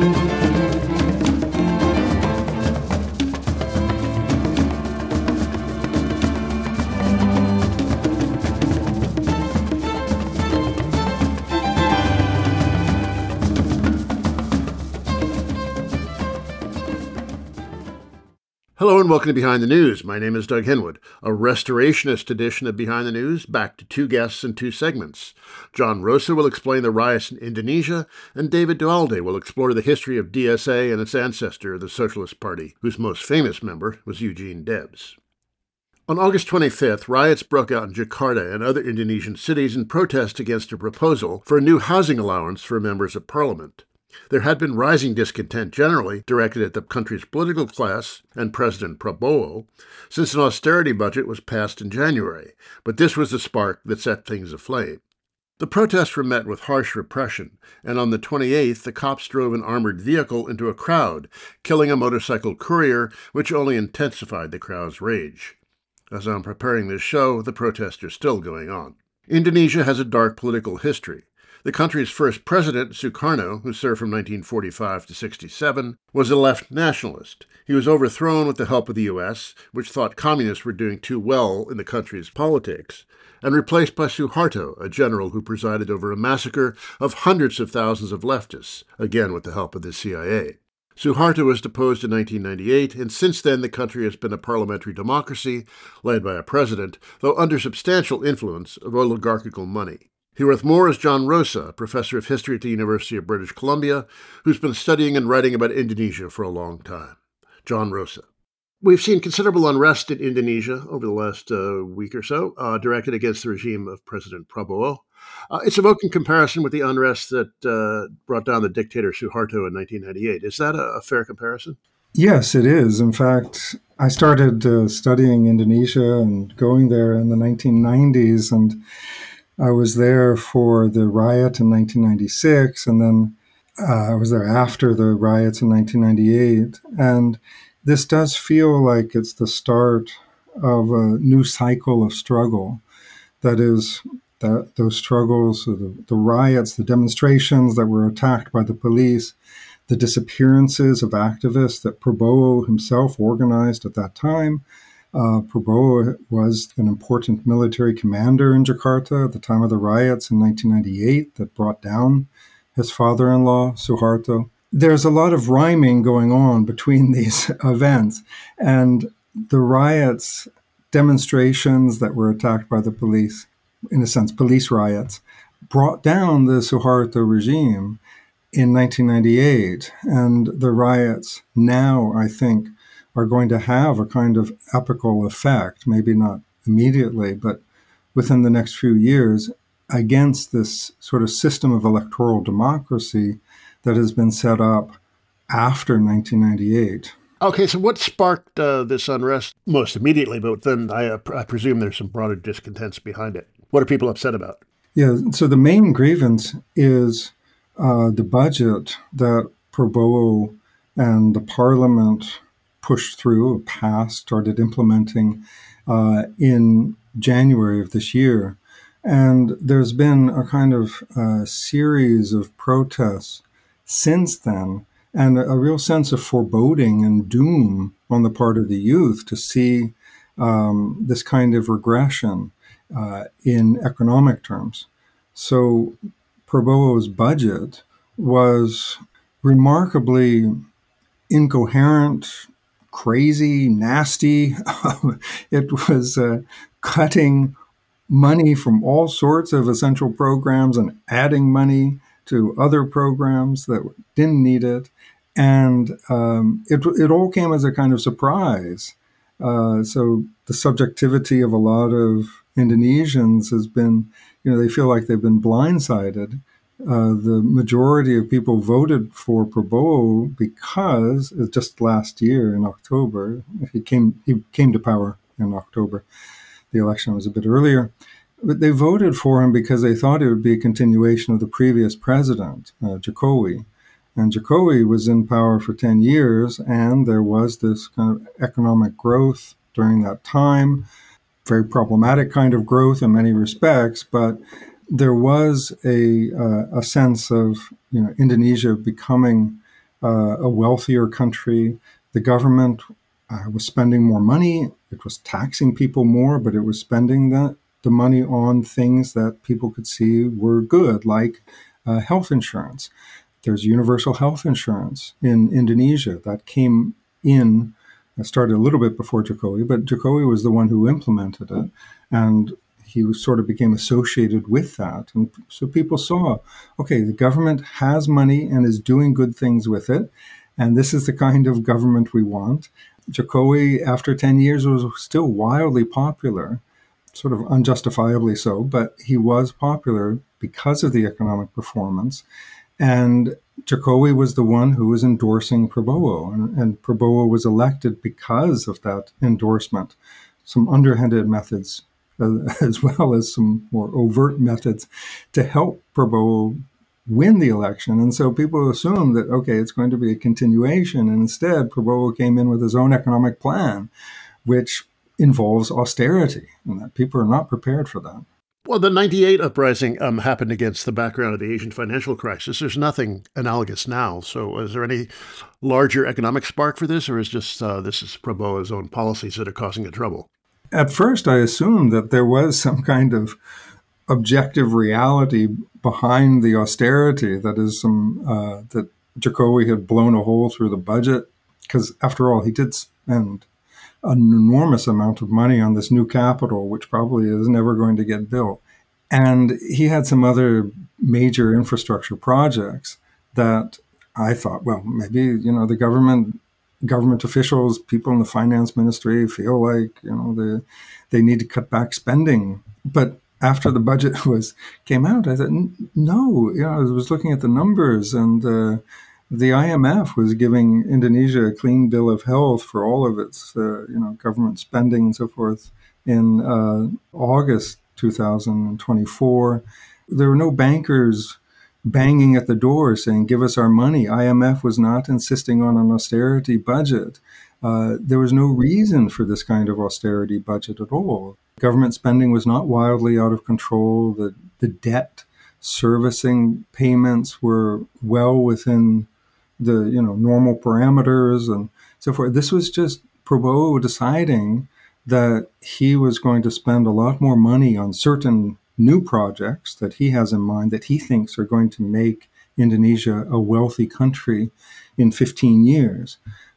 Hello and welcome to Behind the News. My name is Doug Henwood. A restorationist edition of Behind the News, back to two guests and two segments. John Rosa will explain the riots in Indonesia, and David Duhalde will explore the history of DSA and its ancestor, the Socialist Party, whose most famous member was Eugene Debs. On August 25th, riots broke out in Jakarta and other Indonesian cities in protest against a proposal for a new housing allowance for members of parliament. There had been rising discontent generally directed at the country's political class and President Prabowo since an austerity budget was passed in January, but this was the spark that set things aflame. The protests were met with harsh repression, and on the 28th, the cops drove an armored vehicle into a crowd, killing a motorcycle courier, which only intensified the crowd's rage. As I'm preparing this show, the protests are still going on. Indonesia has a dark political history. The country's first president, Sukarno, who served from 1945 to 67, was a left nationalist. He was overthrown with the help of the U.S., which thought communists were doing too well in the country's politics, and replaced by Suharto, a general who presided over a massacre of hundreds of thousands of leftists, again with the help of the CIA. Suharto was deposed in 1998, and since then the country has been a parliamentary democracy led by a president, though under substantial influence of oligarchical money. Here with more is John Rosa, a professor of history at the University of British Columbia, who's been studying and writing about Indonesia for a long time. John Rosa. We've seen considerable unrest in Indonesia over the last week or so, directed against the regime of President Prabowo. It's evoking comparison with the unrest that brought down the dictator Suharto in 1998. Is that a fair comparison? Yes, it is. In fact, I started studying Indonesia and going there in the 1990s, and I was there for the riot in 1996, and then I was there after the riots in 1998. And this does feel like it's the start of a new cycle of struggle. That is, those struggles, the riots, the demonstrations that were attacked by the police, the disappearances of activists that Prabowo himself organized at that time. Prabowo was an important military commander in Jakarta at the time of the riots in 1998 that brought down his father-in-law, Suharto. There's a lot of rhyming going on between these events, and the riots, demonstrations that were attacked by the police, in a sense, police riots, brought down the Suharto regime in 1998, and the riots now, I think, are going to have a kind of epical effect, maybe not immediately, but within the next few years, against this sort of system of electoral democracy that has been set up after 1998. Okay, so what sparked this unrest most immediately, but then I presume there's some broader discontents behind it. What are people upset about? Yeah, so the main grievance is the budget that Prabowo and the parliament pushed through, passed, started implementing in January of this year. And there's been a kind of series of protests since then, and a real sense of foreboding and doom on the part of the youth to see this kind of regression in economic terms. So Prabowo's budget was remarkably incoherent, crazy, nasty. It was cutting money from all sorts of essential programs and adding money to other programs that didn't need it. And it all came as a kind of surprise. So the subjectivity of a lot of Indonesians has been, they feel like they've been blindsided. The majority of people voted for Prabowo because just last year in October, he came to power in October. The election was a bit earlier. But they voted for him because they thought it would be a continuation of the previous president, Jokowi. And Jokowi was in power for 10 years, and there was this kind of economic growth during that time, very problematic kind of growth in many respects, but there was a sense of Indonesia becoming a wealthier country. The government was spending more money. It was taxing people more, but it was spending the money on things that people could see were good, like health insurance. There's universal health insurance in Indonesia that came in. It started a little bit before Jokowi, but Jokowi was the one who implemented it, and he sort of became associated with that. And so people saw, okay, the government has money and is doing good things with it, and this is the kind of government we want. Jokowi, after 10 years, was still wildly popular, sort of unjustifiably so, but he was popular because of the economic performance. And Jokowi was the one who was endorsing Prabowo, and Prabowo was elected because of that endorsement. Some underhanded methods, as well as some more overt methods, to help Prabowo win the election. And so people assumed that, okay, it's going to be a continuation. And instead, Prabowo came in with his own economic plan, which involves austerity, and that people are not prepared for that. Well, the 98 uprising happened against the background of the Asian financial crisis. There's nothing analogous now. So is there any larger economic spark for this, or is just this is Prabowo's own policies that are causing the trouble? At first, I assumed that there was some kind of objective reality behind the austerity, that is, that Jokowi had blown a hole through the budget, because after all, he did spend an enormous amount of money on this new capital, which probably is never going to get built. And he had some other major infrastructure projects that I thought, well, maybe, the government officials, people in the finance ministry feel like, they need to cut back spending. But after the budget came out, I thought, no, I was looking at the numbers, and the IMF was giving Indonesia a clean bill of health for all of its, government spending and so forth in August 2024. There were no bankers banging at the door saying, give us our money. IMF was not insisting on an austerity budget. There was no reason for this kind of austerity budget at all. Government spending was not wildly out of control. The debt servicing payments were well within the normal parameters and so forth. This was just Prabowo deciding that he was going to spend a lot more money on certain new projects that he has in mind that he thinks are going to make Indonesia a wealthy country in 15 years.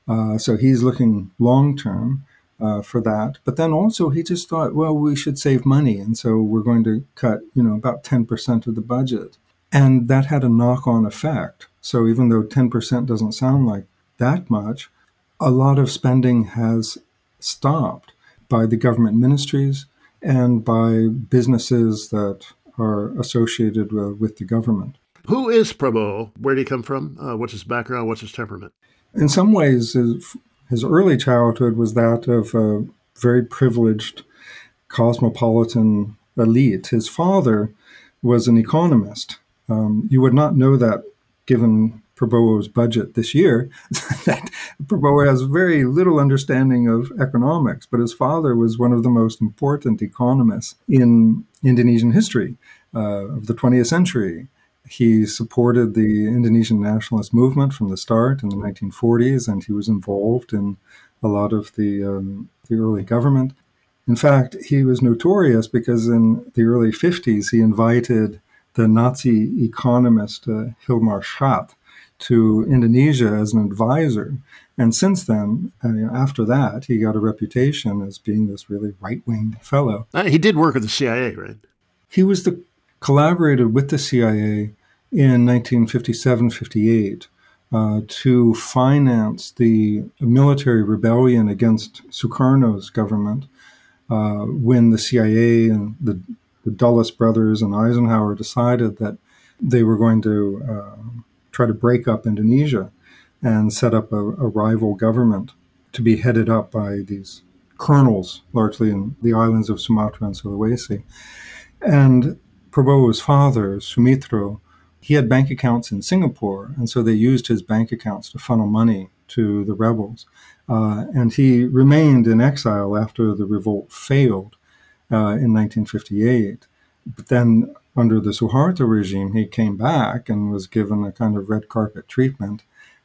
So he's looking long term for that. But then also he just thought, well, we should save money. And so we're going to cut, about 10% of the budget. And that had a knock-on effect. So even though 10% doesn't sound like that much, a lot of spending has stopped by the government ministries and by businesses that are associated with the government. Who is Prabowo? Where did he come from? What's his background? What's his temperament? In some ways, his early childhood was that of a very privileged cosmopolitan elite. His father was an economist. You would not know that given Prabowo's budget this year, that Prabowo has very little understanding of economics, but his father was one of the most important economists in Indonesian history of the 20th century. He supported the Indonesian nationalist movement from the start in the 1940s, and he was involved in a lot of the early government. In fact, he was notorious because in the early 50s, he invited the Nazi economist Hilmar Schacht to Indonesia as an advisor. And since then, after that, he got a reputation as being this really right-wing fellow. He did work with the CIA, right? He collaborated with the CIA in 1957-58 to finance the military rebellion against Sukarno's government when the CIA and the Dulles brothers and Eisenhower decided that they were going to try to break up Indonesia and set up a rival government to be headed up by these colonels, largely in the islands of Sumatra and Sulawesi. And Prabowo's father, Sumitro, he had bank accounts in Singapore, and so they used his bank accounts to funnel money to the rebels. And he remained in exile after the revolt failed in 1958. But then under the Suharto regime, he came back and was given a kind of red carpet treatment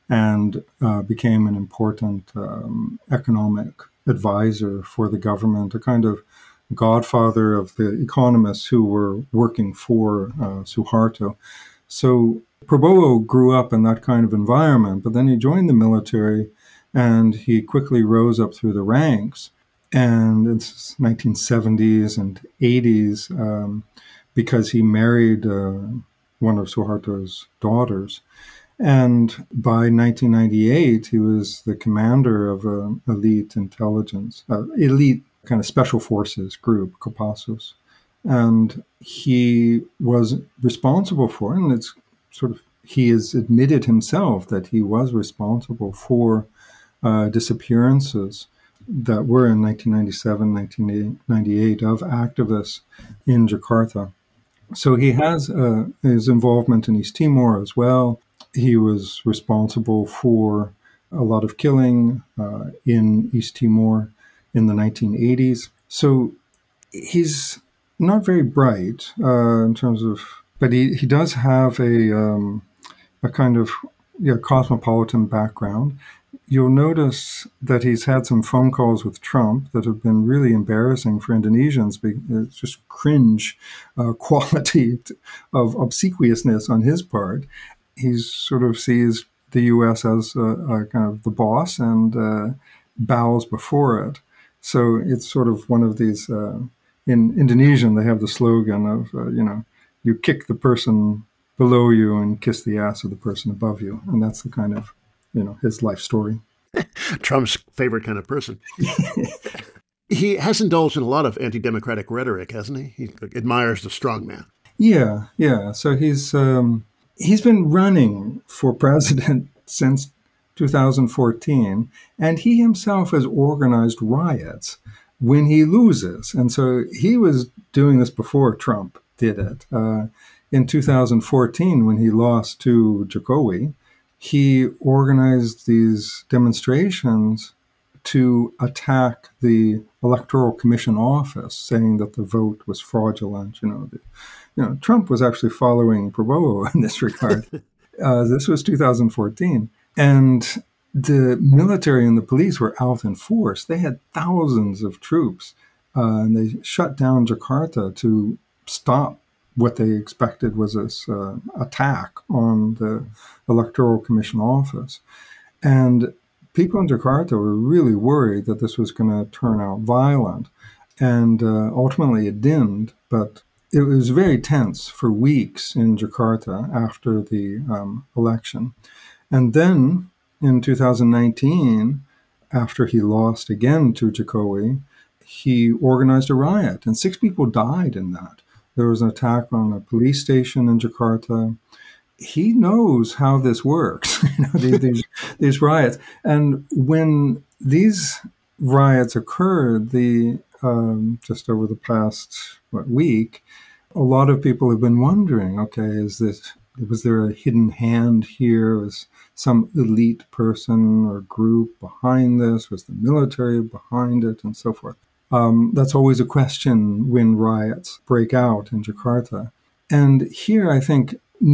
and became an important economic advisor for the government, a kind of godfather of the economists who were working for Suharto. So Prabowo grew up in that kind of environment, but then he joined the military and he quickly rose up through the ranks. And it's 1970s and 80s because he married one of Suharto's daughters. And by 1998, he was the commander of an elite intelligence, elite kind of special forces group, Kopassus. And he was responsible for, and it's sort of, he has admitted himself that he was responsible for disappearances that were in 1997, 1998 of activists in Jakarta. So he has his involvement in East Timor as well. He was responsible for a lot of killing in East Timor in the 1980s. So he's not very bright in terms of, but he does have a kind of cosmopolitan background. You'll notice that he's had some phone calls with Trump that have been really embarrassing for Indonesians. It's just cringe quality of obsequiousness on his part. He sort of sees the U.S. as a kind of the boss and bows before it. So it's sort of one of these, in Indonesian, they have the slogan of, you kick the person below you and kiss the ass of the person above you. And that's the kind of, his life story. Trump's favorite kind of person. He has indulged in a lot of anti-democratic rhetoric, hasn't he? He admires the strong man. Yeah. So he's been running for president since 2014, and he himself has organized riots when he loses. And so he was doing this before Trump did it. In 2014, when he lost to Jokowi, he organized these demonstrations to attack the Electoral Commission office, saying that the vote was fraudulent. Trump was actually following Prabowo in this regard. This was 2014. And the military and the police were out in force. They had thousands of troops, and they shut down Jakarta to stop what they expected was this attack on the Electoral Commission office. And people in Jakarta were really worried that this was going to turn out violent. And ultimately it didn't, but it was very tense for weeks in Jakarta after the election. And then in 2019, after he lost again to Jokowi, he organized a riot, and 6 people died in that. There was an attack on a police station in Jakarta. He knows how this works, these riots. And when these riots occurred, just over the past week, a lot of people have been wondering, okay, was there a hidden hand here? Was some elite person or group behind this? Was the military behind it, and so forth? That's always a question when riots break out in Jakarta. And here, I think,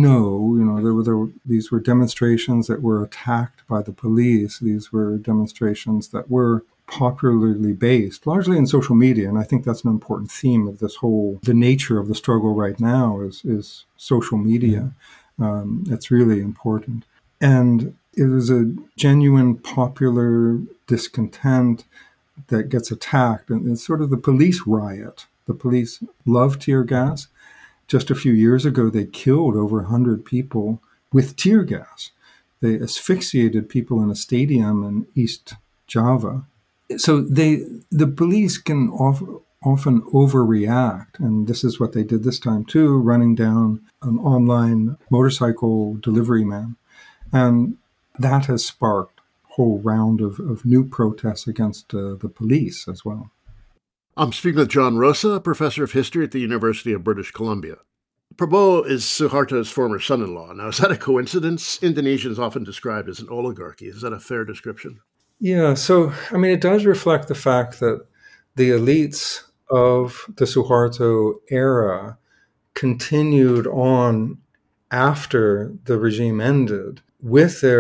no, these were demonstrations that were attacked by the police. These were demonstrations that were popularly based, largely in social media. And I think that's an important theme of the nature of the struggle right now is social media. It's really important. And it was a genuine popular discontent that gets attacked. And it's sort of the police riot. The police love tear gas. Just a few years ago, they killed over 100 people with tear gas. They asphyxiated people in a stadium in East Java. So the police can often overreact, and this is what they did this time too, running down an online motorcycle delivery man. And that has sparked a whole round of new protests against the police as well. I'm speaking with John Rosa, professor of history at the University of British Columbia. Prabowo is Suharto's former son-in-law. Now, is that a coincidence? Indonesia is often described as an oligarchy. Is that a fair description? Yeah, so, it does reflect the fact that the elites of the Suharto era continued on after the regime ended with their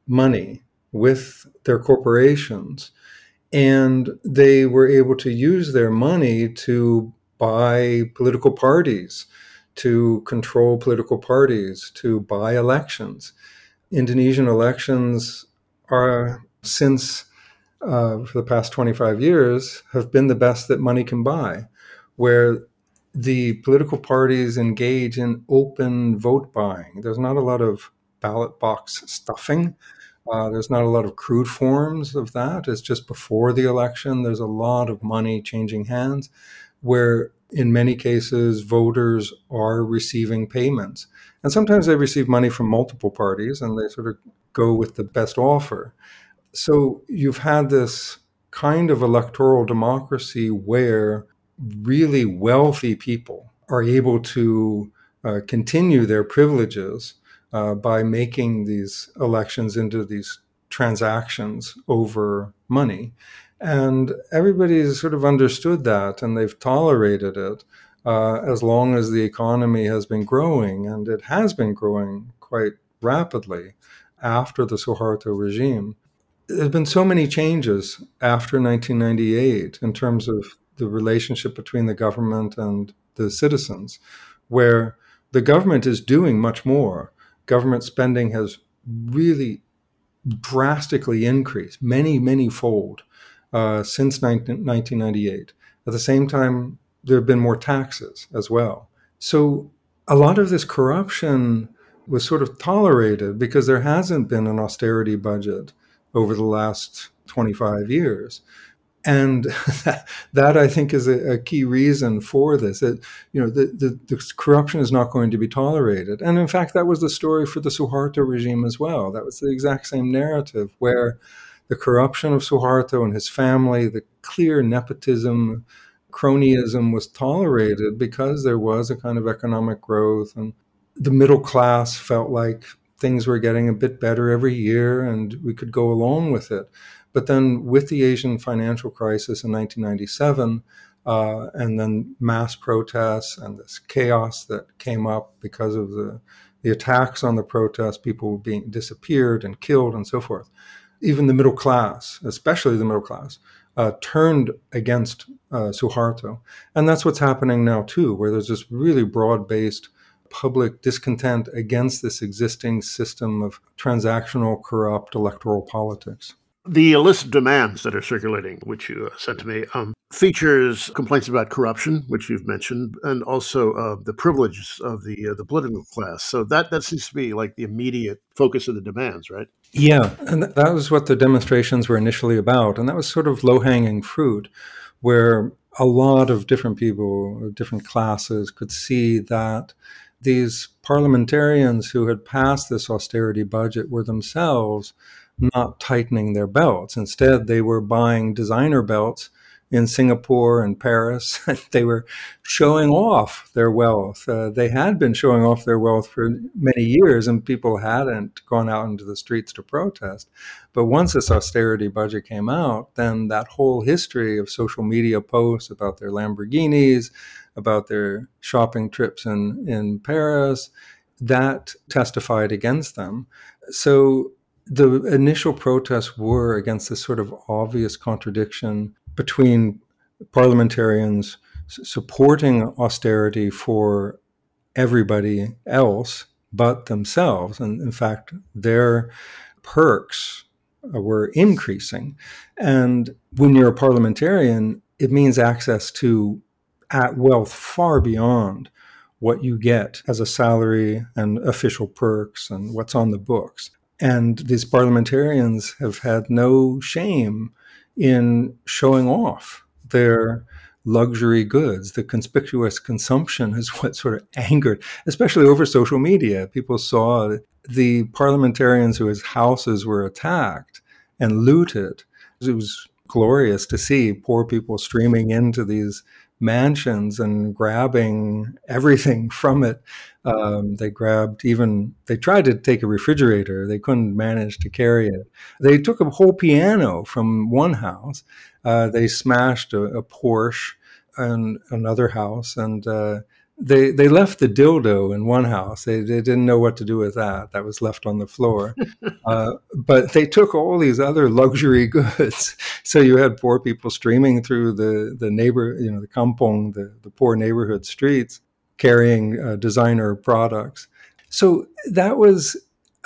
money with their corporations, and they were able to use their money to buy political parties, to control political parties, to buy elections. Indonesian elections are, since for the past 25 years, have been the best that money can buy, where the political parties engage in open vote buying. There's not a lot of ballot box stuffing. There's not a lot of crude forms of that. It's just before the election. There's a lot of money changing hands, where in many cases voters are receiving payments. And sometimes they receive money from multiple parties and they sort of go with the best offer. So you've had this kind of electoral democracy where really wealthy people are able to continue their privileges by making these elections into these transactions over money. And everybody's sort of understood that and they've tolerated it as long as the economy has been growing. And it has been growing quite rapidly after the Suharto regime. There's been so many changes after 1998 in terms of the relationship between the government and the citizens, where the government is doing much more. Government spending has really drastically increased, many fold, since 1998. At the same time, there have been more taxes as well. So a lot of this corruption was sort of tolerated because there hasn't been an austerity budget over the last 25 years. And that I think is a key reason for this. That, the corruption is not going to be tolerated. And in fact, that was the story for the Suharto regime as well. That was the exact same narrative, where the corruption of Suharto and his family, the clear nepotism, cronyism was tolerated because there was a kind of economic growth, and the middle class felt like things were getting a bit better every year and we could go along with it. But then with the Asian financial crisis in 1997, and then mass protests and this chaos that came up because of the attacks on the protests, people being disappeared and killed and so forth, even the middle class, especially the middle class, turned against Suharto. And that's what's happening now too, where there's this really broad-based public discontent against this existing system of transactional, corrupt electoral politics. The list of demands that are circulating, which you sent to me, features complaints about corruption, which you've mentioned, and also the privileges of the political class. So that seems to be like the immediate focus of the demands, right? Yeah, and that was what the demonstrations were initially about. And that was sort of low-hanging fruit, where a lot of different people, different classes could see that these parliamentarians who had passed this austerity budget were themselves not tightening their belts. Instead, they were buying designer belts in Singapore and Paris. They were showing off their wealth. They had been showing off their wealth for many years, and people hadn't gone out into the streets to protest. But once this austerity budget came out, then that whole history of social media posts about their Lamborghinis, about their shopping trips in Paris, that testified against them. So the initial protests were against this sort of obvious contradiction between parliamentarians supporting austerity for everybody else but themselves. And in fact, their perks were increasing. And when you're a parliamentarian, it means access to wealth far beyond what you get as a salary and official perks and what's on the books. And these parliamentarians have had no shame in showing off their luxury goods. The conspicuous consumption is what sort of angered, especially over social media. People saw the parliamentarians whose houses were attacked and looted. It was glorious to see poor people streaming into these mansions and grabbing everything from it. They tried to take a refrigerator. They couldn't manage to carry it. They took a whole piano from one house. They smashed a Porsche in another house, and They left the dildo in one house. They didn't know what to do with that. That was left on the floor. But they took all these other luxury goods. So you had poor people streaming through the neighbor, the kampong, the poor neighborhood streets, carrying designer products. So that was,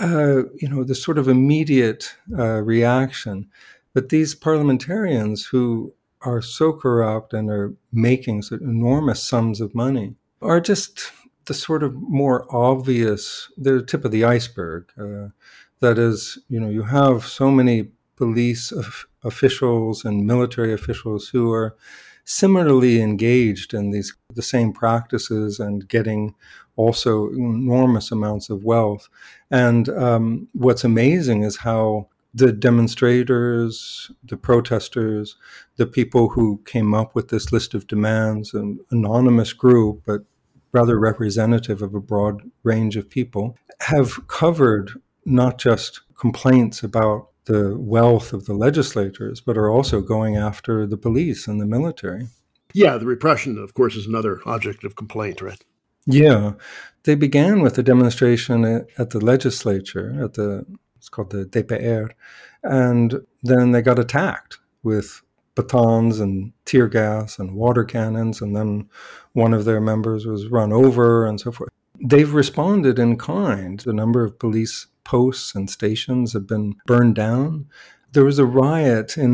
the sort of immediate reaction. But these parliamentarians who are so corrupt and are making enormous sums of money are just the sort of more obvious, they're the tip of the iceberg. That is, you have so many police officials and military officials who are similarly engaged in the same practices and getting also enormous amounts of wealth. And what's amazing is how the demonstrators, the protesters, the people who came up with this list of demands, an anonymous group, but rather representative of a broad range of people, have covered not just complaints about the wealth of the legislators, but are also going after the police and the military. Yeah, the repression, of course, is another object of complaint, right? Yeah. They began with a demonstration at the legislature, it's called the DPR, and then they got attacked with batons and tear gas and water cannons, and then one of their members was run over and so forth. They've responded in kind. The number of police posts and stations have been burned down. There was a riot in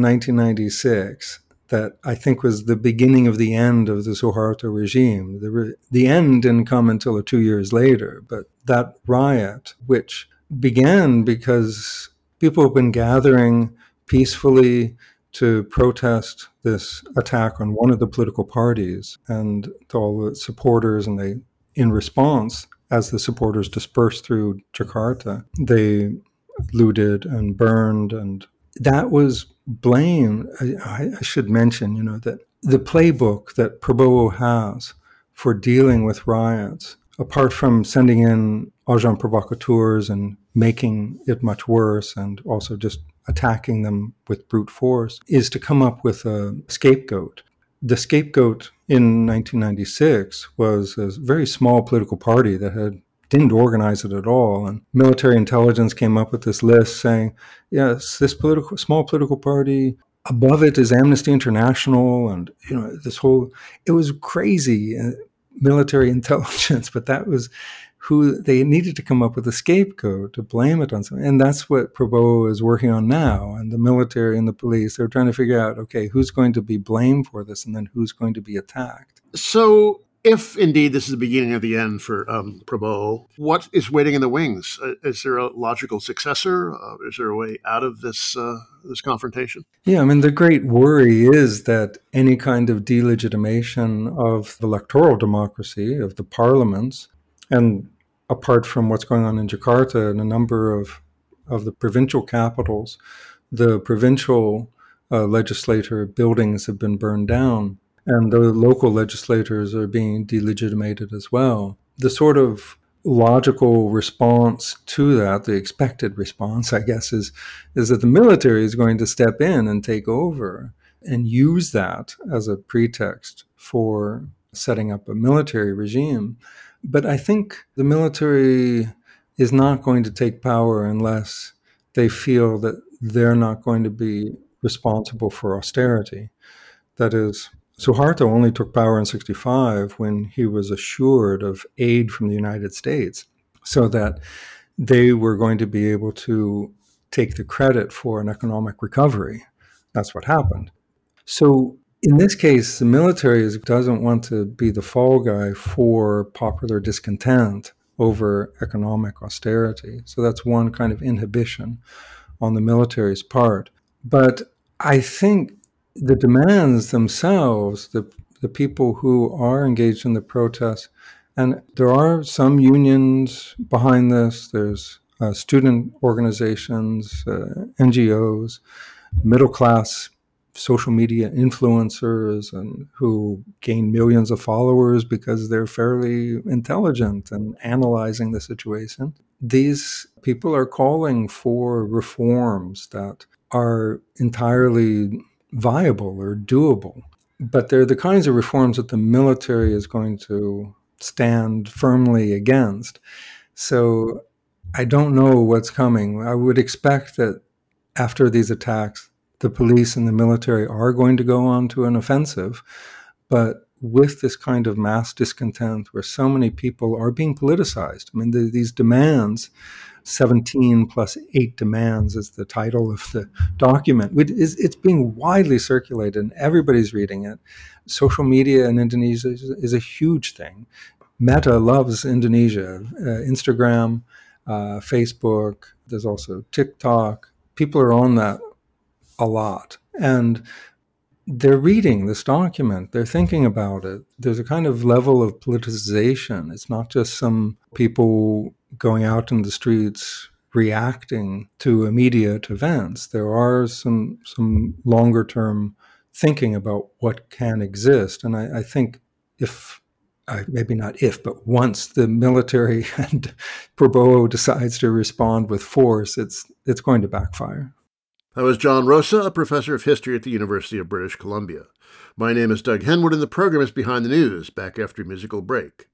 1996 that I think was the beginning of the end of the Suharto regime. The end didn't come until 2 years later, but that riot, which began because people have been gathering peacefully to protest this attack on one of the political parties and to all the supporters, and they, in response, as the supporters dispersed through Jakarta, they looted and burned, and that was blame. I should mention, that the playbook that Prabowo has for dealing with riots, apart from sending in agents provocateurs and making it much worse and also just attacking them with brute force, is to come up with a scapegoat. The scapegoat in 1996 was a very small political party that didn't organize it at all. And military intelligence came up with this list saying, yes, this small political party, above it is Amnesty International. And, it was crazy military intelligence, but that was who they needed to come up with a scapegoat to blame it on something. And that's what Prabowo is working on now. And the military and the police, they're trying to figure out, okay, who's going to be blamed for this and then who's going to be attacked. So if indeed this is the beginning of the end for Prabowo, what is waiting in the wings? Is there a logical successor? Is there a way out of this confrontation? Yeah, I mean, the great worry is that any kind of delegitimation of the electoral democracy, of the parliaments, and apart from what's going on in Jakarta and a number of the provincial capitals, the provincial legislature buildings have been burned down, and the local legislators are being delegitimated as well. The sort of logical response to that, the expected response, I guess, is that the military is going to step in and take over and use that as a pretext for setting up a military regime. But I think the military is not going to take power unless they feel that they're not going to be responsible for austerity. That is, Suharto only took power in 1965 when he was assured of aid from the United States so that they were going to be able to take the credit for an economic recovery. That's what happened. So in this case, the military doesn't want to be the fall guy for popular discontent over economic austerity. So that's one kind of inhibition on the military's part. But I think the demands themselves, the people who are engaged in the protests, and there are some unions behind this, there's student organizations, NGOs, middle-class social media influencers and who gain millions of followers because they're fairly intelligent and analyzing the situation. These people are calling for reforms that are entirely viable or doable. But they're the kinds of reforms that the military is going to stand firmly against. So I don't know what's coming. I would expect that after these attacks, the police and the military are going to go on to an offensive. But with this kind of mass discontent where so many people are being politicized, I mean, these demands, 17 plus 8 demands is the title of the document. It's being widely circulated and everybody's reading it. Social media in Indonesia is a huge thing. Meta loves Indonesia, Instagram, Facebook. There's also TikTok. People are on that a lot. And they're reading this document, they're thinking about it. There's a kind of level of politicization. It's not just some people going out in the streets reacting to immediate events. There are some longer term thinking about what can exist. And I think maybe not if, but once the military and Prabowo decides to respond with force, it's going to backfire. That was John Rosa, a professor of history at the University of British Columbia. My name is Doug Henwood, and the program is Behind the News, back after a musical break.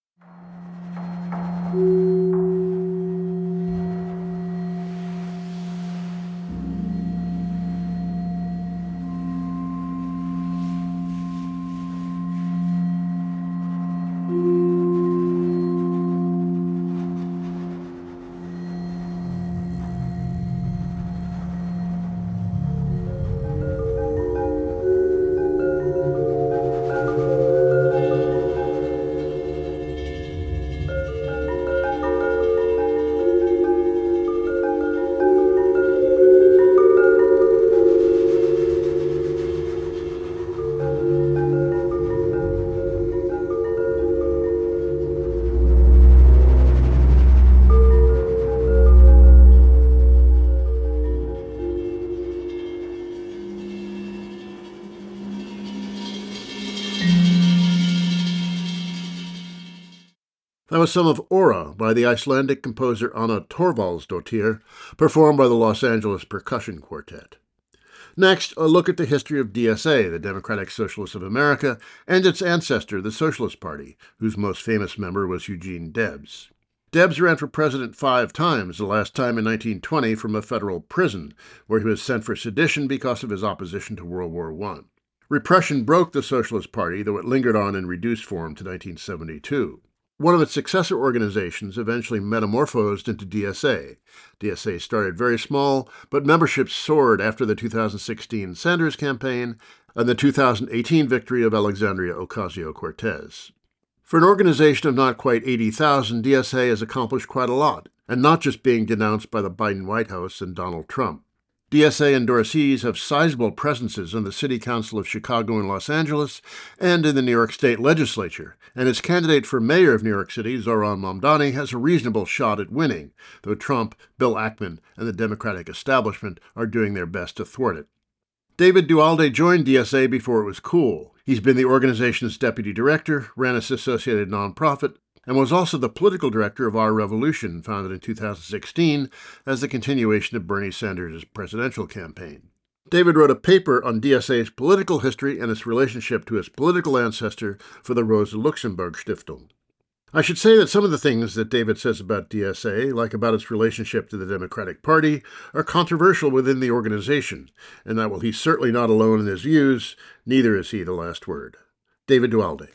That was some of Aura by the Icelandic composer Anna Thorvaldsdottir, performed by the Los Angeles Percussion Quartet. Next, a look at the history of DSA, the Democratic Socialists of America, and its ancestor, the Socialist Party, whose most famous member was Eugene Debs. Debs ran for president 5 times, the last time in 1920 from a federal prison, where he was sent for sedition because of his opposition to World War I. Repression broke the Socialist Party, though it lingered on in reduced form to 1972. One of its successor organizations eventually metamorphosed into DSA. DSA started very small, but membership soared after the 2016 Sanders campaign and the 2018 victory of Alexandria Ocasio-Cortez. For an organization of not quite 80,000, DSA has accomplished quite a lot, and not just being denounced by the Biden White House and Donald Trump. DSA endorsees have sizable presences on the City Council of Chicago and Los Angeles and in the New York State Legislature, and its candidate for mayor of New York City, Zohran Mamdani, has a reasonable shot at winning, though Trump, Bill Ackman, and the Democratic establishment are doing their best to thwart it. David Dualde joined DSA before it was cool. He's been the organization's deputy director, ran its associated nonprofit, and was also the political director of Our Revolution, founded in 2016 as the continuation of Bernie Sanders' presidential campaign. David wrote a paper on DSA's political history and its relationship to its political ancestor for the Rosa Luxemburg Stiftung. I should say that some of the things that David says about DSA, like about its relationship to the Democratic Party, are controversial within the organization, and that while he's certainly not alone in his views, neither is he the last word. David Dualde.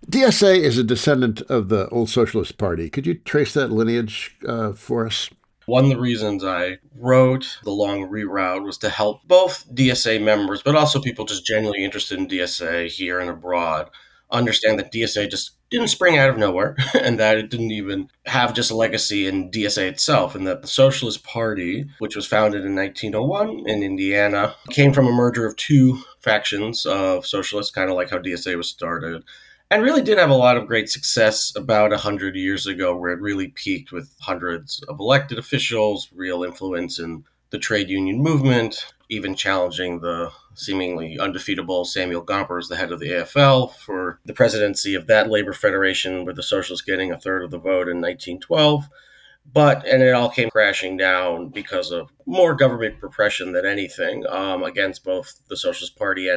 DSA is a descendant of the old Socialist Party. Could you trace that lineage for us? One of the reasons I wrote The Long Reroute was to help both DSA members, but also people just genuinely interested in DSA here and abroad, understand that DSA just didn't spring out of nowhere and that it didn't even have just a legacy in DSA itself, and that the Socialist Party, which was founded in 1901 in Indiana, came from a merger of two factions of socialists, kind of like how DSA was started. And really did have a lot of great success about 100 years ago, where it really peaked with hundreds of elected officials, real influence in the trade union movement, even challenging the seemingly undefeatable Samuel Gompers, the head of the AFL, for the presidency of that labor federation, with the socialists getting a third of the vote in 1912. And it all came crashing down because of more government repression than anything against both the Socialist Party and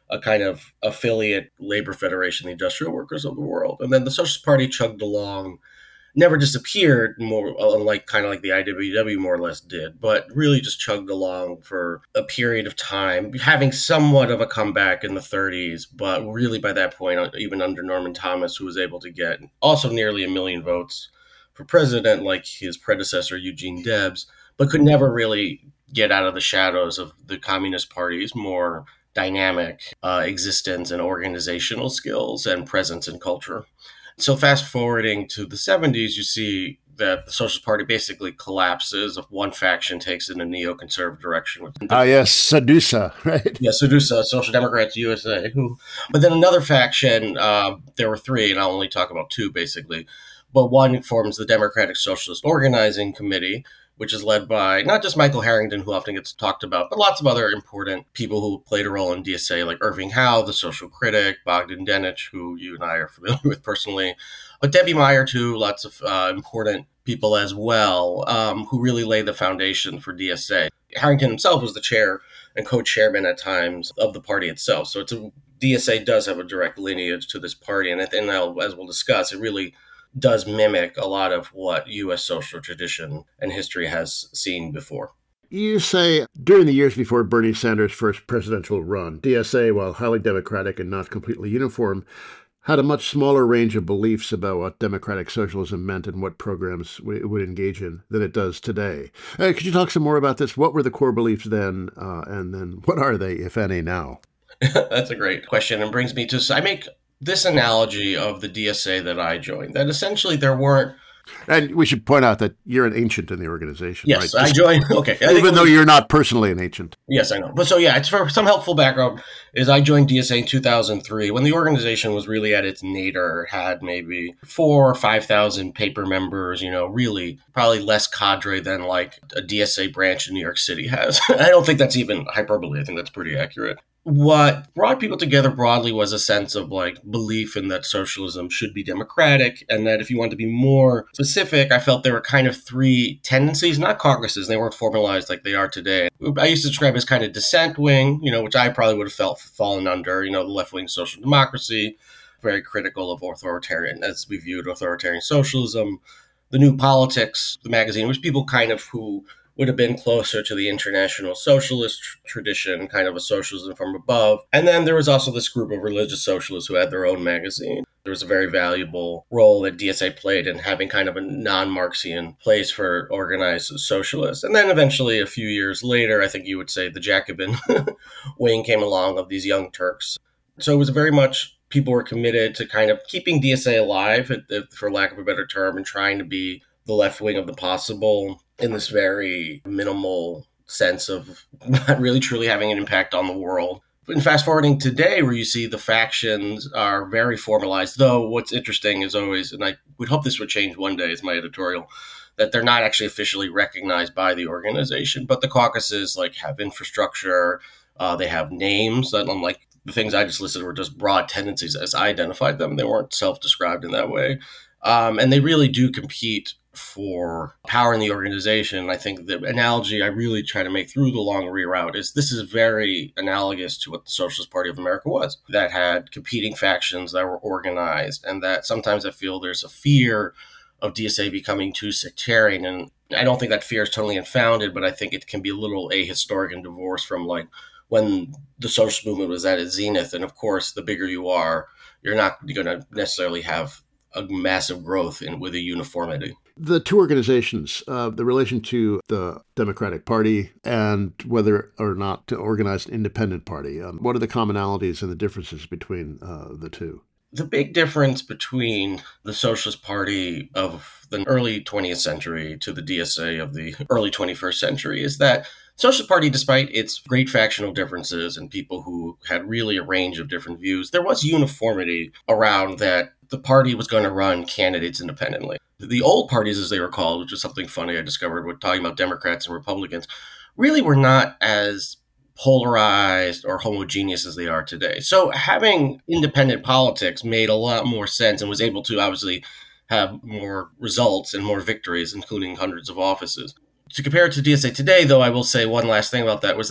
a kind of affiliate labor federation, the Industrial Workers of the World. And then the Socialist Party chugged along, never disappeared, more unlike kind of like the IWW more or less did, but really just chugged along for a period of time, having somewhat of a comeback in the 30s. But really by that point, even under Norman Thomas, who was able to get also nearly 1 million votes for president, like his predecessor, Eugene Debs, but could never really get out of the shadows of the Communist Party's more dynamic existence and organizational skills and presence and culture. So fast forwarding to the 70s, you see that the Socialist Party basically collapses. One faction takes in a neoconservative direction. Yes, SEDUSA, right? Yeah, SEDUSA, Social Democrats USA. But then another faction, there were three, and I'll only talk about two basically. But one forms the Democratic Socialist Organizing Committee, which is led by not just Michael Harrington, who often gets talked about, but lots of other important people who played a role in DSA, like Irving Howe, the social critic, Bogdan Denich, who you and I are familiar with personally, but Debbie Meyer, too, lots of important people as well, who really laid the foundation for DSA. Harrington himself was the chair and co-chairman at times of the party itself. So DSA does have a direct lineage to this party. And as we'll discuss, it really does mimic a lot of what U.S. social tradition and history has seen before. You say during the years before Bernie Sanders' first presidential run, DSA, while highly democratic and not completely uniform, had a much smaller range of beliefs about what democratic socialism meant and what programs it would engage in than it does today. Could you talk some more about this? What were the core beliefs then, and then what are they, if any, now? That's a great question, and brings me to, I make this analogy of the DSA that I joined, that essentially there weren't. And we should point out that you're an ancient in the organization. Yes, right? I joined. Okay. Even though you're not personally an ancient. Yes, I know. But so, yeah, it's for some helpful background is I joined DSA in 2003 when the organization was really at its nadir, had maybe 4,000 or 5,000 paper members, really probably less cadre than like a DSA branch in New York City has. I don't think that's even hyperbole. I think that's pretty accurate. What brought people together broadly was a sense of like belief in that socialism should be democratic, and that if you want to be more specific, I felt there were kind of three tendencies, not caucuses, they weren't formalized like they are today. I used to describe as kind of dissent wing, which I probably would have fallen under, the left-wing social democracy, very critical of authoritarian, as we viewed authoritarian socialism, the New Politics, the magazine, which people kind of who would have been closer to the international socialist tradition, kind of a socialism from above. And then there was also this group of religious socialists who had their own magazine. There was a very valuable role that DSA played in having kind of a non-Marxian place for organized socialists. And then eventually, a few years later, I think you would say the Jacobin wing came along of these young Turks. So it was very much people were committed to kind of keeping DSA alive, for lack of a better term, and trying to be the left wing of the possible in this very minimal sense of not really truly having an impact on the world. And fast forwarding today, where you see the factions are very formalized, though what's interesting is always, and I would hope this would change one day, is my editorial, that they're not actually officially recognized by the organization, but the caucuses like have infrastructure, they have names that, unlike the things I just listed, were just broad tendencies as I identified them. They weren't self-described in that way. And they really do compete for power in the organization. I think the analogy I really try to make through the long reroute is this is very analogous to what the Socialist Party of America was, that had competing factions that were organized, and that sometimes I feel there's a fear of DSA becoming too sectarian. And I don't think that fear is totally unfounded, but I think it can be a little ahistoric and divorced from like when the socialist movement was at its zenith. And of course, the bigger you are, you're not going to necessarily have a massive growth with a uniformity. The two organizations, the relation to the Democratic Party and whether or not to organize an independent party, what are the commonalities and the differences between the two? The big difference between the Socialist Party of the early 20th century to the DSA of the early 21st century is that Socialist Party, despite its great factional differences and people who had really a range of different views, there was uniformity around that the party was going to run candidates independently. The old parties, as they were called, which is something funny I discovered when talking about Democrats and Republicans, really were not as polarized or homogeneous as they are today. So having independent politics made a lot more sense and was able to obviously have more results and more victories, including hundreds of offices. To compare it to DSA today, though, I will say one last thing about that was that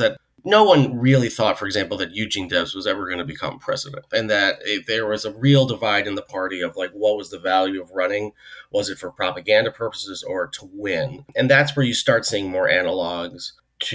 no one really thought, for example, that Eugene Debs was ever going to become president, and that there was a real divide in the party of like, what was the value of running? Was it for propaganda purposes or to win? And that's where you start seeing more analogs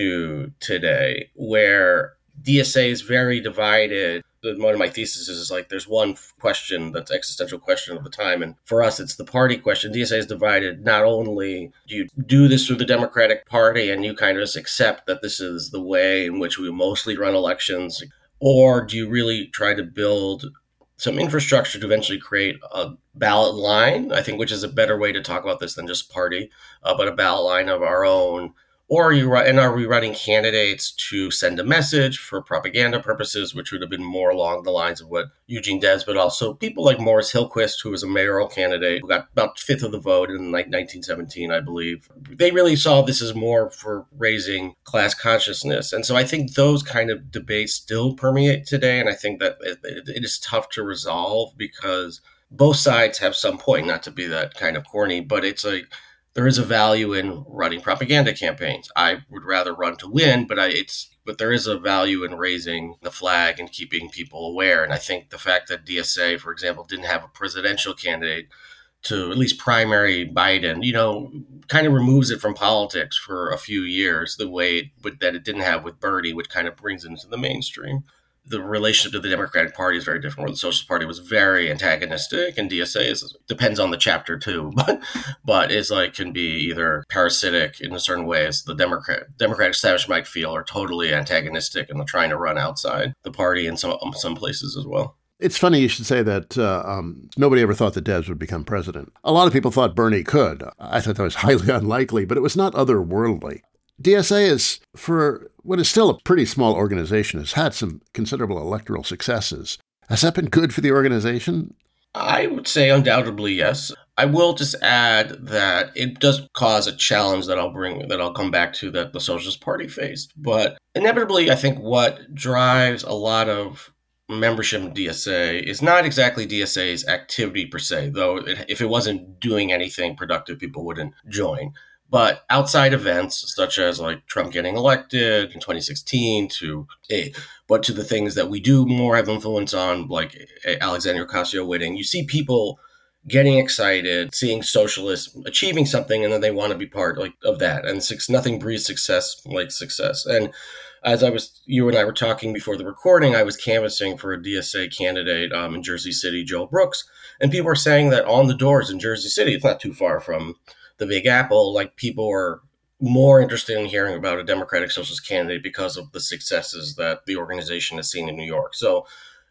to today, where DSA is very divided. One of my theses is like there's one question that's existential question of the time. And for us, it's the party question. DSA is divided. Not only do you do this through the Democratic Party and you kind of just accept that this is the way in which we mostly run elections, or do you really try to build some infrastructure to eventually create a ballot line, I think, which is a better way to talk about this than just party, but a ballot line of our own. Or are we running candidates to send a message for propaganda purposes, which would have been more along the lines of what Eugene Debs, but also people like Morris Hillquist, who was a mayoral candidate, who got about a fifth of the vote in like 1917, I believe. They really saw this as more for raising class consciousness. And so I think those kind of debates still permeate today. And I think that it is tough to resolve because both sides have some point, not to be that kind of corny, but it's like, there is a value in running propaganda campaigns. I would rather run to win, but there is a value in raising the flag and keeping people aware. And I think the fact that DSA, for example, didn't have a presidential candidate to at least primary Biden, kind of removes it from politics for a few years, the way that it didn't have with Bernie, which kind of brings it into the mainstream. The relationship to the Democratic Party is very different, where the Socialist Party was very antagonistic, and DSA depends on the chapter too, but is like can be either parasitic in a certain way as the Democratic establishment might feel, or totally antagonistic and they're trying to run outside the party in some places as well. It's funny you should say that nobody ever thought that Debs would become president. A lot of people thought Bernie could. I thought that was highly unlikely, but it was not otherworldly. DSA is, for what is still a pretty small organization, has had some considerable electoral successes. Has that been good for the organization? I would say undoubtedly yes. I will just add that it does cause a challenge that I'll come back to that the Socialist Party faced. But inevitably, I think what drives a lot of membership in DSA is not exactly DSA's activity per se, though if it wasn't doing anything productive, people wouldn't join. But outside events, such as like Trump getting elected in 2016, to the things that we do more have influence on, like Alexandria Ocasio winning, you see people getting excited, seeing socialists achieving something, and then they want to be part of that. And nothing breeds success like success. And as you and I were talking before the recording, I was canvassing for a DSA candidate in Jersey City, Joe Brooks, and people were saying that on the doors in Jersey City, it's not too far from the Big Apple, like people are more interested in hearing about a Democratic Socialist candidate because of the successes that the organization has seen in New York. So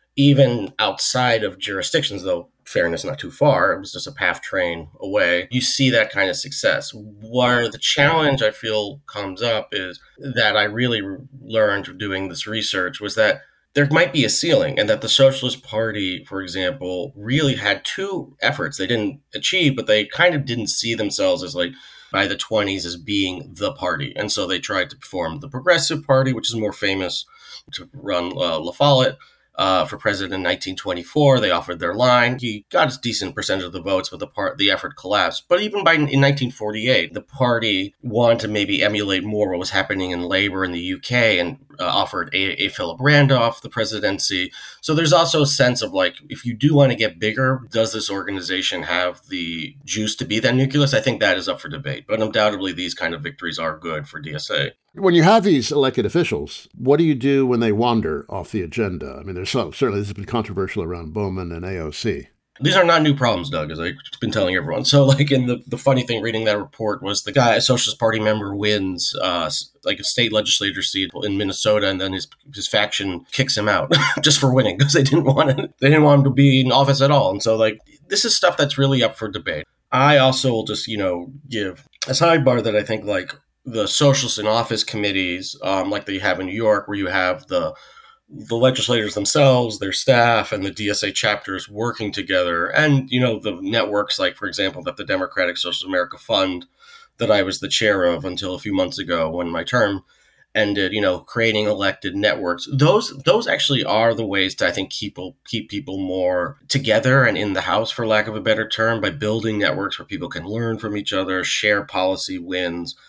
even outside of jurisdictions, though fairness not too far, it was just a PATH train away, you see that kind of success. Where the challenge I feel comes up is that I really learned doing this research was that there might be a ceiling, and that the Socialist Party, for example, really had two efforts they didn't achieve, but they kind of didn't see themselves as like by the 20s as being the party. And so they tried to form the Progressive Party, which is more famous, to run La Follette for president in 1924. They offered their line. He got a decent percentage of the votes, but the effort collapsed. But even in 1948, the party wanted to maybe emulate more what was happening in labor in the UK and offered a Philip Randolph the presidency. So there's also a sense of like, if you do want to get bigger, does this organization have the juice to be that nucleus? I think that is up for debate. But undoubtedly, these kind of victories are good for DSA. When you have these elected officials, what do you do when they wander off the agenda? I mean, certainly this has been controversial around Bowman and AOC. These are not new problems, Doug, as I've been telling everyone. So, like, in the funny thing reading that report was the guy, a Socialist Party member, wins like a state legislature seat in Minnesota, and then his faction kicks him out just for winning because they didn't want him to be in office at all. And so, like, this is stuff that's really up for debate. I also will just, give a sidebar that I think, like, the socialists in office committees, like they have in New York, where you have the legislators themselves, their staff, and the DSA chapters working together. And, the networks, like, for example, that the Democratic Social America Fund that I was the chair of until a few months ago when my term ended, creating elected networks. Those actually are the ways to, I think, keep people more together and in the house, for lack of a better term, by building networks where people can learn from each other, share policy wins.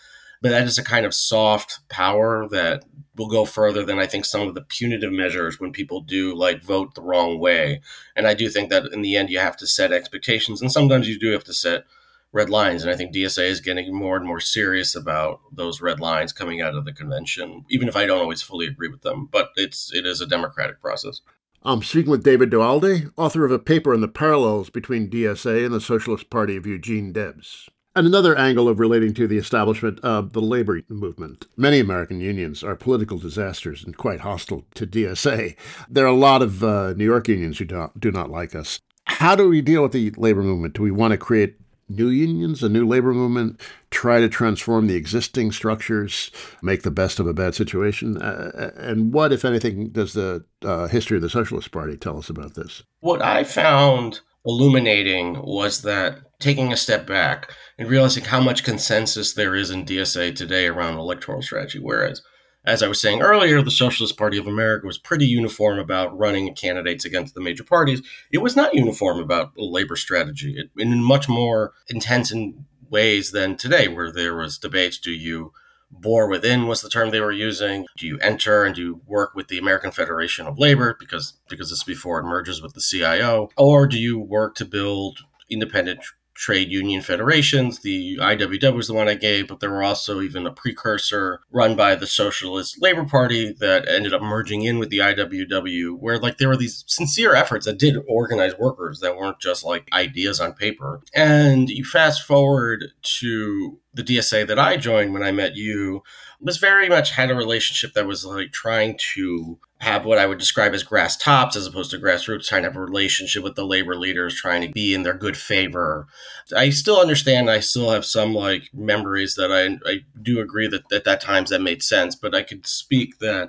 But that is a kind of soft power that will go further than I think some of the punitive measures when people do like vote the wrong way. And I do think that in the end, you have to set expectations. And sometimes you do have to set red lines. And I think DSA is getting more and more serious about those red lines coming out of the convention, even if I don't always fully agree with them. But it is a democratic process. I'm speaking with David Duhalde, author of a paper on the parallels between DSA and the Socialist Party of Eugene Debs. And another angle of relating to the establishment of the labor movement. Many American unions are political disasters and quite hostile to DSA. There are a lot of New York unions who do not like us. How do we deal with the labor movement? Do we want to create new unions, a new labor movement, try to transform the existing structures, make the best of a bad situation? And what, if anything, does the history of the Socialist Party tell us about this? What I found illuminating was that taking a step back and realizing how much consensus there is in DSA today around electoral strategy. Whereas, as I was saying earlier, the Socialist Party of America was pretty uniform about running candidates against the major parties. It was not uniform about labor strategy in much more intense ways than today, where there was debates. Do you bore within was the term they were using? Do you enter and do you work with the American Federation of Labor because it's before it merges with the CIO? Or do you work to build independent trade union federations? The IWW was the one I gave, but there were also even a precursor run by the Socialist Labor Party that ended up merging in with the IWW, where like there were these sincere efforts that did organize workers that weren't just like ideas on paper. And you fast forward to the DSA that I joined when I met you, was very much had a relationship that was like trying to have what I would describe as grass tops as opposed to grassroots, trying to have a relationship with the labor leaders, trying to be in their good favor. I still understand. I still have some like memories that I do agree that at that times that made sense, but I could speak that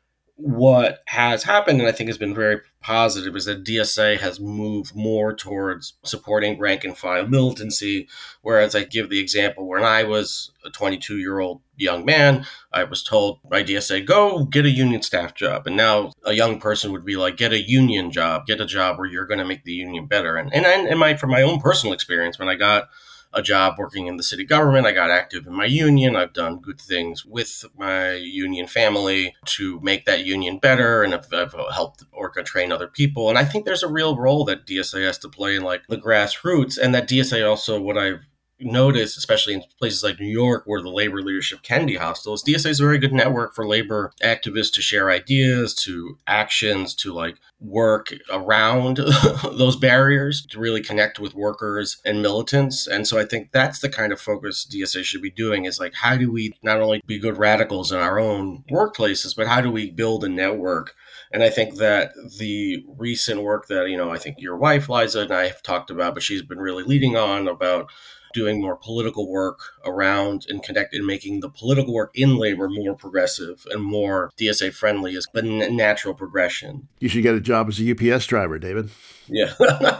what has happened, and I think has been very positive, is that DSA has moved more towards supporting rank and file militancy. Whereas I give the example when I was a 22-year-old young man, I was told by DSA, go get a union staff job. And now a young person would be like, get a union job, get a job where you're going to make the union better. And from my own personal experience, when I got a job working in the city government, I got active in my union. I've done good things with my union family to make that union better, and I've helped train other people. And I think there's a real role that DSA has to play in like the grassroots, and that DSA also, what I've noticed, especially in places like New York where the labor leadership can be hostile, is DSA is a very good network for labor activists to share ideas, to actions, to like work around those barriers, to really connect with workers and militants. And so I think that's the kind of focus DSA should be doing, is like, how do we not only be good radicals in our own workplaces, but how do we build a network? And I think that the recent work that, I think your wife, Liza, and I have talked about, but she's been really leading on about doing more political work around and making the political work in labor more progressive and more DSA friendly is a natural progression. You should get a job as a UPS driver, David. Yeah.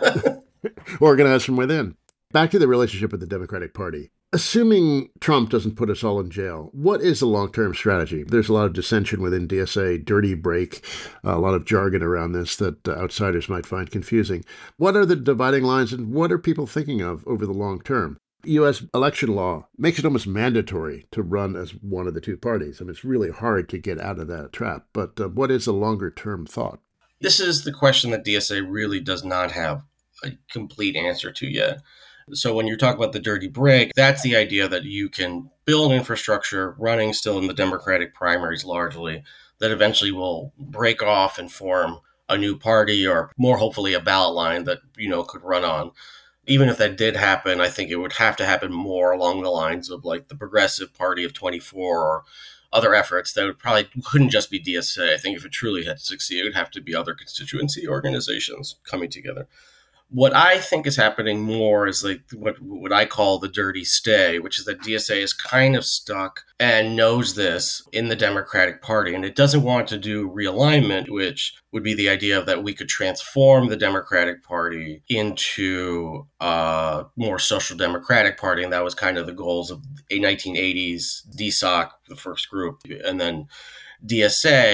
Organize from within. Back to the relationship with the Democratic Party. Assuming Trump doesn't put us all in jail, what is the long-term strategy? There's a lot of dissension within DSA, dirty break, a lot of jargon around this that outsiders might find confusing. What are the dividing lines, and what are people thinking of over the long term? U.S. election law makes it almost mandatory to run as one of the two parties. I mean, it's really hard to get out of that trap. But what is the longer-term thought? This is the question that DSA really does not have a complete answer to yet. So when you're talking about the dirty break, that's the idea that you can build infrastructure running still in the Democratic primaries largely, that eventually will break off and form a new party, or more hopefully a ballot line that, could run on. Even if that did happen, I think it would have to happen more along the lines of like the Progressive Party of 24 or other efforts that couldn't just be DSA. I think if it truly had to succeed, it would have to be other constituency organizations coming together. What I think is happening more is like what I call the dirty stay, which is that DSA is kind of stuck and knows this in the Democratic Party, and it doesn't want to do realignment, which would be the idea that we could transform the Democratic Party into a more social democratic party. And that was kind of the goals of a 1980s DSOC, the first group, and then DSA.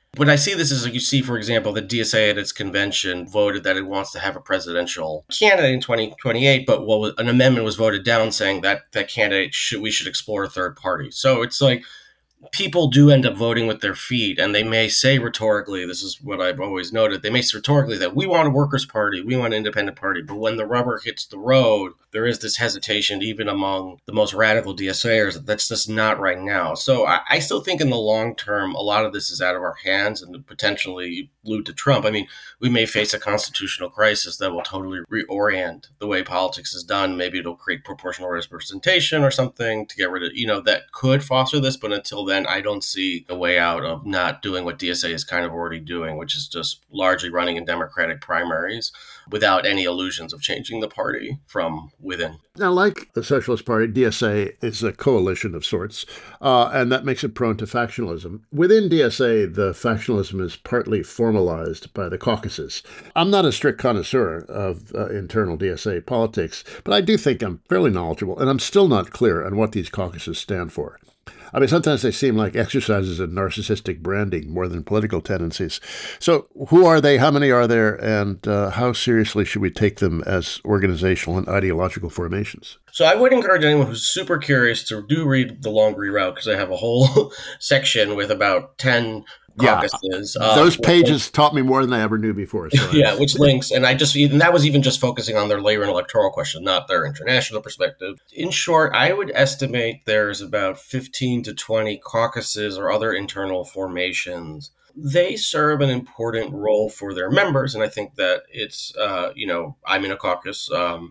But I see this as, like, you see, for example, the DSA at its convention voted that it wants to have a presidential candidate in 2028, but an amendment was voted down saying that that candidate we should explore a third party. So it's like, people do end up voting with their feet, and they may say rhetorically, this is what I've always noted, they may say rhetorically that we want a workers' party, we want an independent party, but when the rubber hits the road, there is this hesitation, even among the most radical DSAers, that's just not right now. So I still think in the long term, a lot of this is out of our hands and potentially glued to Trump. I mean, we may face a constitutional crisis that will totally reorient the way politics is done. Maybe it'll create proportional representation or something to get rid of, that could foster this. But until then, I don't see a way out of not doing what DSA is kind of already doing, which is just largely running in Democratic primaries without any illusions of changing the party from within. Now, like the Socialist Party, DSA is a coalition of sorts, and that makes it prone to factionalism. Within DSA, the factionalism is partly formalized by the caucuses. I'm not a strict connoisseur of internal DSA politics, but I do think I'm fairly knowledgeable, and I'm still not clear on what these caucuses stand for. I mean, sometimes they seem like exercises in narcissistic branding more than political tendencies. So who are they? How many are there? And how seriously should we take them as organizational and ideological formations? So I would encourage anyone who's super curious to do read the long reroute, because I have a whole section with about 10 caucuses. Yeah, those pages taught me more than I ever knew before. So yeah, which links, and that was even just focusing on their labor and electoral question, not their international perspective. In short, I would estimate there's about 15 to 20 caucuses or other internal formations. They serve an important role for their members, and I think that it's, I'm in a caucus,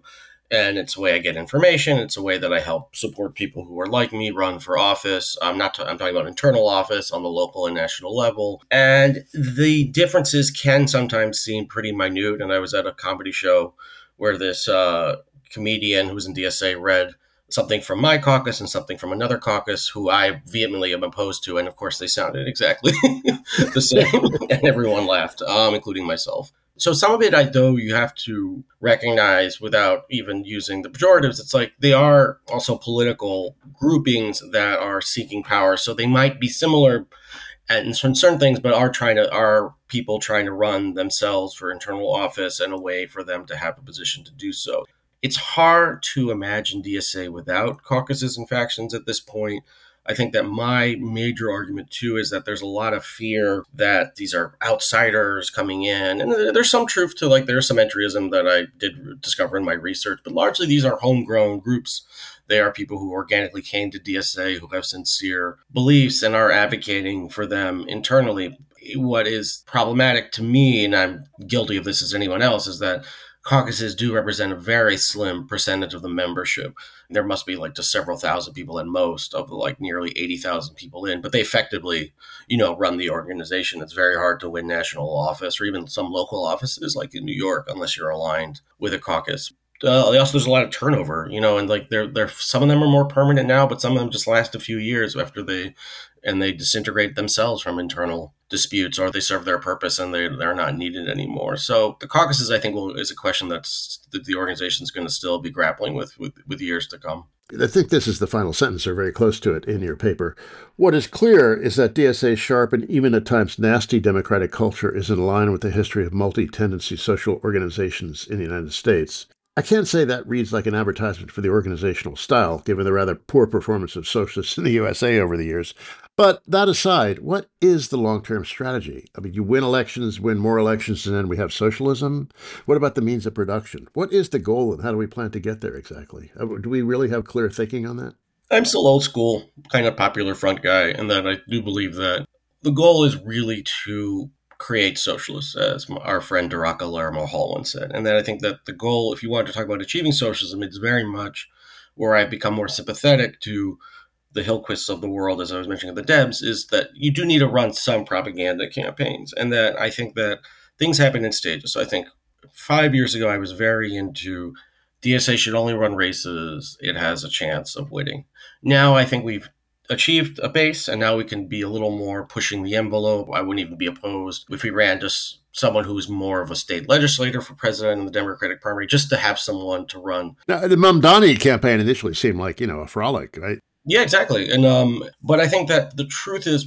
and it's a way I get information. It's a way that I help support people who are like me run for office. I'm talking about internal office on the local and national level. And the differences can sometimes seem pretty minute. And I was at a comedy show where this comedian who was in DSA read something from my caucus and something from another caucus who I vehemently am opposed to. And of course, they sounded exactly the same. And everyone laughed, including myself. So some of it, though, you have to recognize without even using the pejoratives. It's like they are also political groupings that are seeking power. So they might be similar in certain things, but are people trying to run themselves for internal office and a way for them to have a position to do so. It's hard to imagine DSA without caucuses and factions at this point. I think that my major argument, too, is that there's a lot of fear that these are outsiders coming in. And there's some truth to, there's some entryism that I did discover in my research. But largely, these are homegrown groups. They are people who organically came to DSA, who have sincere beliefs and are advocating for them internally. What is problematic to me, and I'm guilty of this as anyone else, is that caucuses do represent a very slim percentage of the membership. There must be just several thousand people at most of the nearly 80,000 people in, but they effectively, run the organization. It's very hard to win national office or even some local offices like in New York, unless you're aligned with a caucus. Also, there's a lot of turnover, and they're some of them are more permanent now, but some of them just last a few years after they disintegrate themselves from internal disputes, or they serve their purpose and they're not needed anymore. So the caucuses, I think, is a question that the organization is going to still be grappling with years to come. I think this is the final sentence, or very close to it, in your paper. What is clear is that DSA's sharp and even at times nasty democratic culture is in line with the history of multi-tendency social organizations in the United States. I can't say that reads like an advertisement for the organizational style, given the rather poor performance of socialists in the USA over the years. But that aside, what is the long-term strategy? I mean, you win elections, win more elections, and then we have socialism. What about the means of production? What is the goal, and how do we plan to get there exactly? Do we really have clear thinking on that? I'm still old school, kind of popular front guy, and that I do believe that the goal is really to create socialists, as our friend Daraka Larimore Hall once said. And then I think that the goal, if you want to talk about achieving socialism, it's very much where I've become more sympathetic to the Hillquists of the world, as I was mentioning, the Debs, is that you do need to run some propaganda campaigns. And that I think that things happen in stages. So I think 5 years ago, I was very into DSA should only run races. It has a chance of winning. Now I think we've achieved a base, and now we can be a little more pushing the envelope. I wouldn't even be opposed if we ran just someone who's more of a state legislator for president in the Democratic primary, just to have someone to run. Now, the Mamdani campaign initially seemed like, a frolic, right? Yeah, exactly. And but I think that the truth is what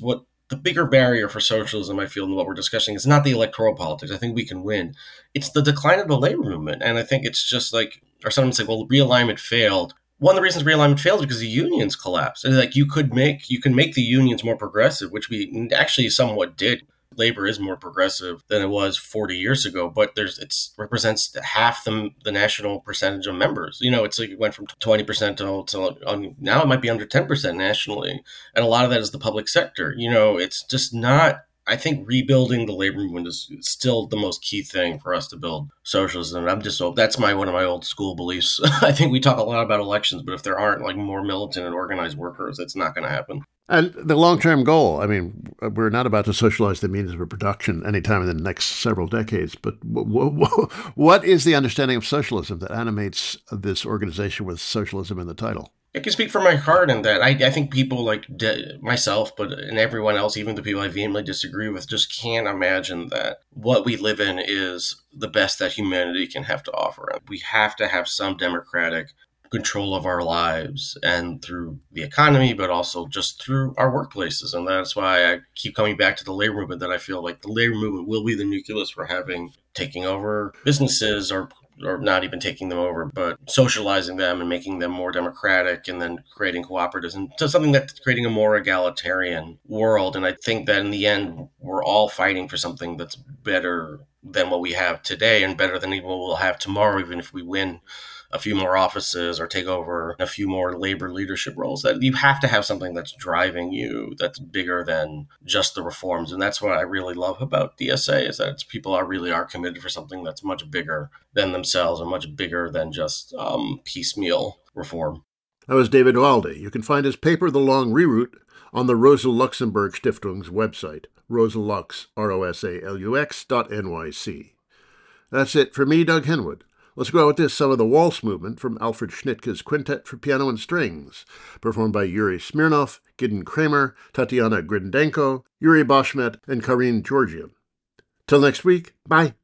the bigger barrier for socialism, I feel, in what we're discussing is not the electoral politics. I think we can win. It's the decline of the labor movement. And I think it's just like, or someone say, well, realignment failed. One of the reasons realignment failed is because the unions collapsed. And like you can make the unions more progressive, which we actually somewhat did. Labor is more progressive than it was 40 years ago, but it represents half the national percentage of members. It's like it went from 20% to now it might be under 10% nationally. And a lot of that is the public sector. It's just not, I think rebuilding the labor movement is still the most key thing for us to build socialism. That's one of my old school beliefs. I think we talk a lot about elections, but if there aren't like more militant and organized workers, it's not going to happen. And the long-term goal, I mean, we're not about to socialize the means of production anytime in the next several decades, but what is the understanding of socialism that animates this organization with socialism in the title? I can speak for my heart in that. I think people like myself, and everyone else, even the people I vehemently disagree with, just can't imagine that what we live in is the best that humanity can have to offer. We have to have some democratic control of our lives, and through the economy, but also just through our workplaces. And that's why I keep coming back to the labor movement, that I feel like the labor movement will be the nucleus for taking over businesses, or not even taking them over, but socializing them and making them more democratic, and then creating cooperatives and just something that's creating a more egalitarian world. And I think that in the end, we're all fighting for something that's better than what we have today, and better than even what we'll have tomorrow, even if we win a few more offices or take over a few more labor leadership roles. That you have to have something that's driving you, that's bigger than just the reforms. And that's what I really love about DSA, is that people are committed for something that's much bigger than themselves, and much bigger than just piecemeal reform. That was David Waalde. You can find his paper, The Long Reroute, on the Rosa Luxemburg Stiftung's website, rosalux, rosalux.nyc. That's it for me, Doug Henwood. Let's go out with this, some of the Waltz movement from Alfred Schnittke's Quintet for Piano and Strings, performed by Yuri Smirnov, Gideon Kramer, Tatiana Grindenko, Yuri Bashmet, and Karin Georgian. Till next week, bye.